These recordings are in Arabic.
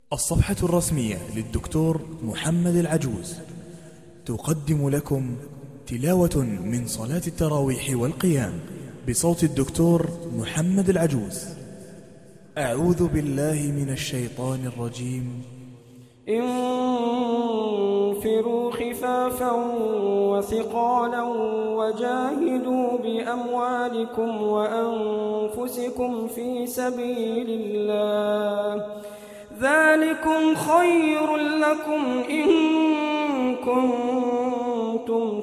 الصفحة الرسمية للدكتور محمد العجوز تقدم لكم تلاوة من صلاة التراويح والقيام بصوت الدكتور محمد العجوز. أعوذ بالله من الشيطان الرجيم. انفروا خفافا وثقالا وجاهدوا بأموالكم وأنفسكم في سبيل الله، ذلكم خير لكم إن كنتم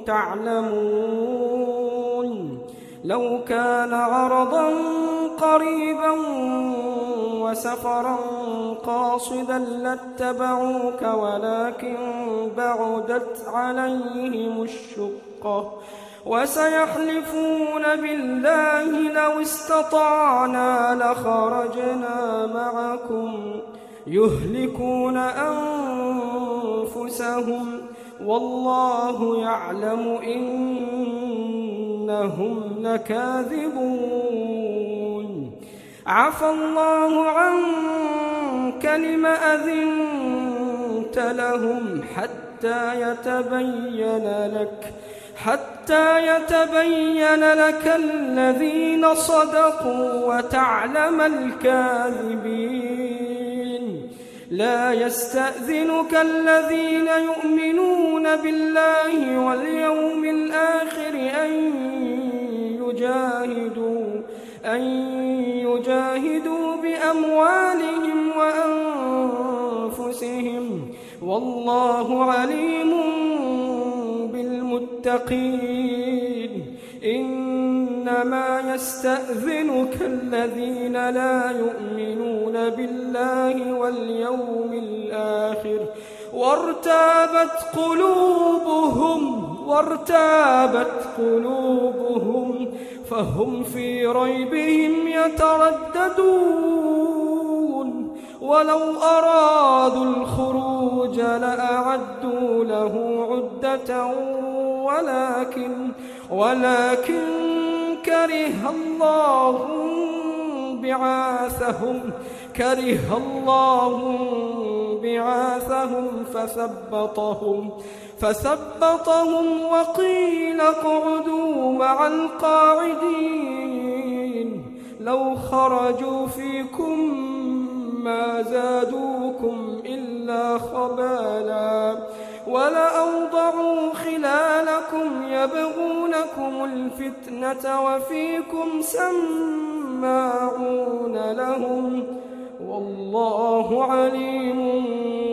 تعلمون. لو كان عرضا قريبا وسفرا قاصدا لاتبعوك ولكن بعدت عليهم الشقة وسيحلفون بالله لو استطعنا لخرجنا معكم يهلكون أنفسهم والله يعلم إنهم لكاذبون. عفى الله عنك لم أذنت لهم حتى يتبين لك الذين صدقوا وتعلم الكاذبين. لا يستأذنك الذين يؤمنون بالله واليوم الآخر أن يجاهدوا بأموالهم وأنفسهم والله عليم بالمتقين. إنما يستأذنك الذين لا يؤمنون بالله واليوم الآخر وارتابت قلوبهم فهم في ريبهم يترددون. ولو أرادوا الخروج لأعدوا له عدة ولكن كره الله بعاثهم فثبطهم وقيل اقعدوا مع القاعدين. لو خرجوا فيكم ما زادوكم إلا خبالا ولأوضعوا خلالكم يبغونكم الفتنة وفيكم سماعون لهم والله عليم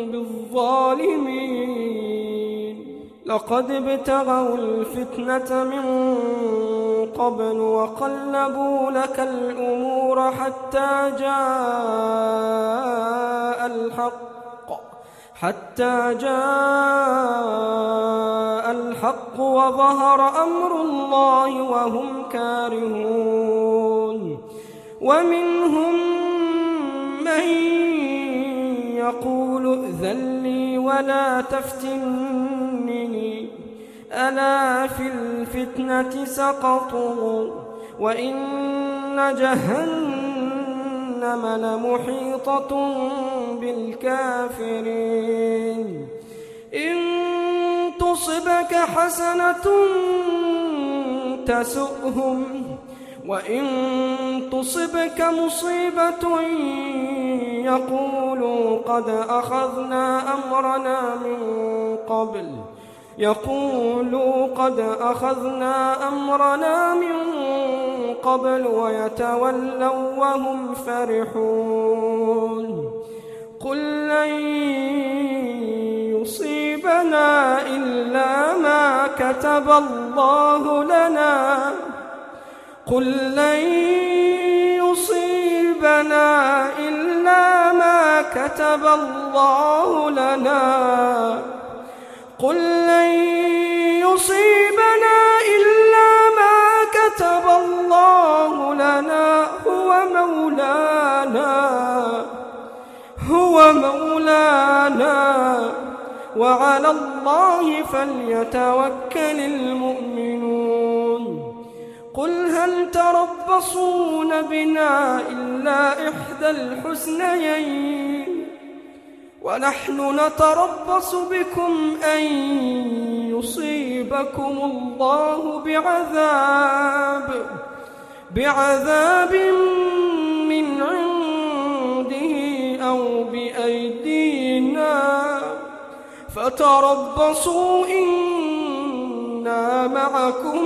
بالظالمين. لقد ابتغوا الفتنة من قبل وقلبوا لك الأمور حتى جاء الحق وظهر أمر الله وهم كارهون. ومنهم من يقول ائذن لي ولا تفتنني ألا في الفتنة سقطوا وإن جهنم لمحيطة بالكافرين. إن تصبك حسنة تسؤهم وإن تصبك مصيبة يقولوا قد أخذنا أمرنا من قبل ويتولوا وهم فرحون. قل لن يصيبنا إلا ما كتب الله لنا هو مولانا وعلى الله فليتوكل المؤمنون. قل هل تربصون بنا إلا إحدى الحسنيين ونحن نتربص بكم أن يصيبكم الله بعذاب من عنده أو بأيدينا فتربصوا إنا معكم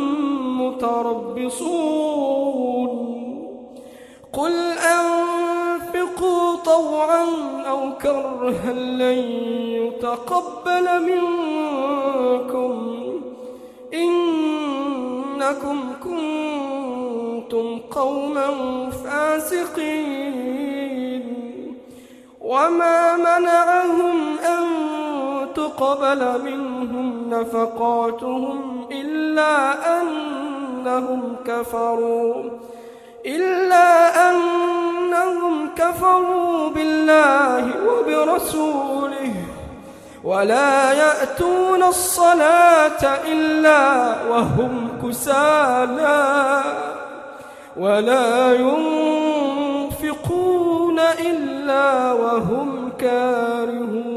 متربصون قل أنفقوا طوعا أو كرها لن يتقبل منكم إنكم كنتم قوما فاسقين وما منعهم أن تقبل منهم نفقاتهم إلا أنهم كفروا بالله وبرسوله ولا يأتون الصلاة إلا وهم كسالى ولا ينفقون إلا وهم كارهون